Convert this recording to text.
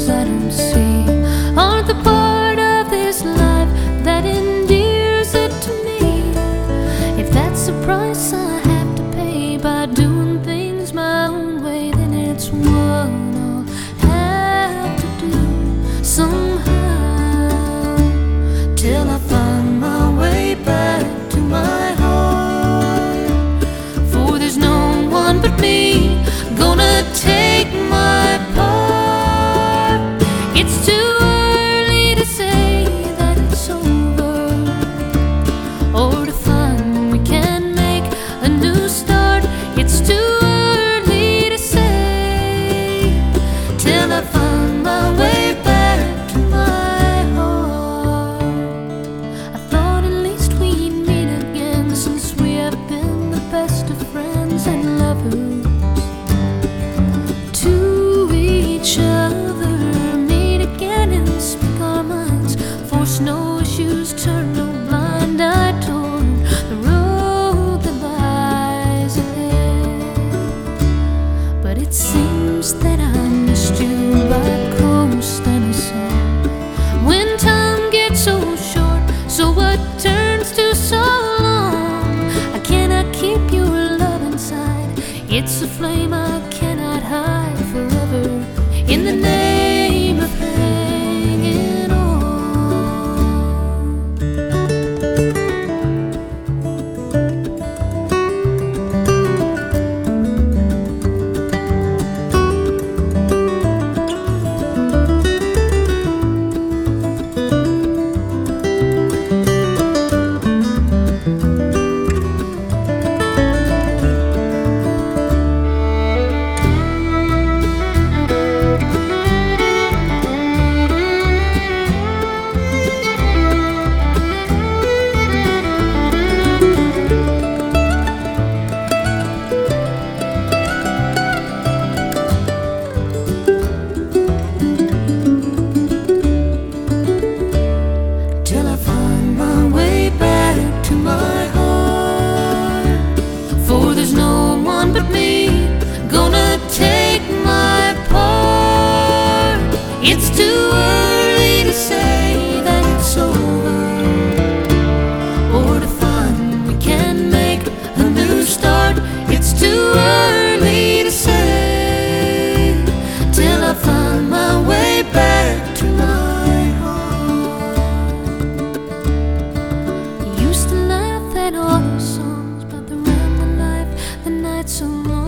things I don't see aren't the part of this life that endears it to me. If that's the price I have to pay by doing things my own way, then it's what I'll have to do somehow, till I find my way back to my heart. For there's no one but me gonna take my part. It's too early to say that it's over, or to find we can make a new start. It's too early to say, till I find my way back to my heart. I thought at least we'd meet again, since we have been the best of friends and lovers to each other. Meet again and speak our minds, force no issues, turn no blind eye toward the road that lies ahead. But it seems that I missed you by coast and a song. When time gets so short, so what turns to so long? I cannot keep your love inside. It's a flame I cannot hide forever, in the name of hanging on. Till I find my way back to my heart. For there's no one but me gonna take my part. It's too early to say that it's over, or to find we can make a new start. It's too early to say, till I find my way back to my heart. Used to laugh at all the songs about the rambling life, the night so long.